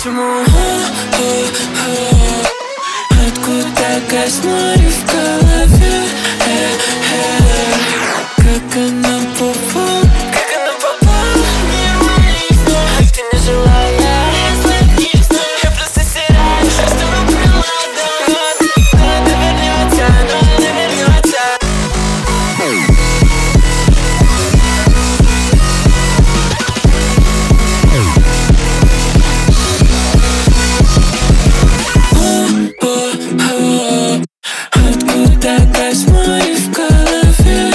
почему откуда косморе в голове, как она попала в мир моих снов. Ты не желала, я просто стираю, что было давно. Но это вернется. Откуда косморе в голове,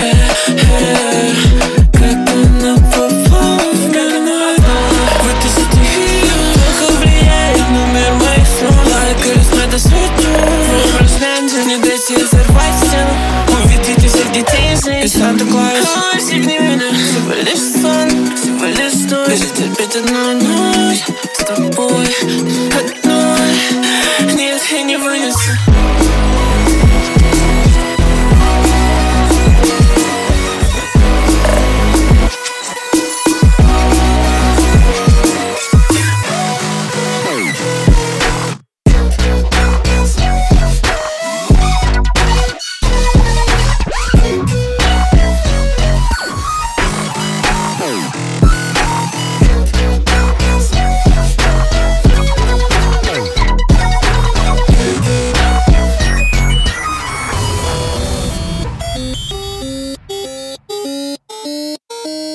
как она попала в мир моих снов. Вытащить ее плохо влияет на мир моих снов. Лайкаюсь на досвету, образ ленты, не дайте взорвать стену. Увидите всех детей из них, и Санта-Клаус сегни меня. Всего лишь сон, всего лишь сон. Перетерпеть одну ночь с тобой одной. Нет, я не вынесу.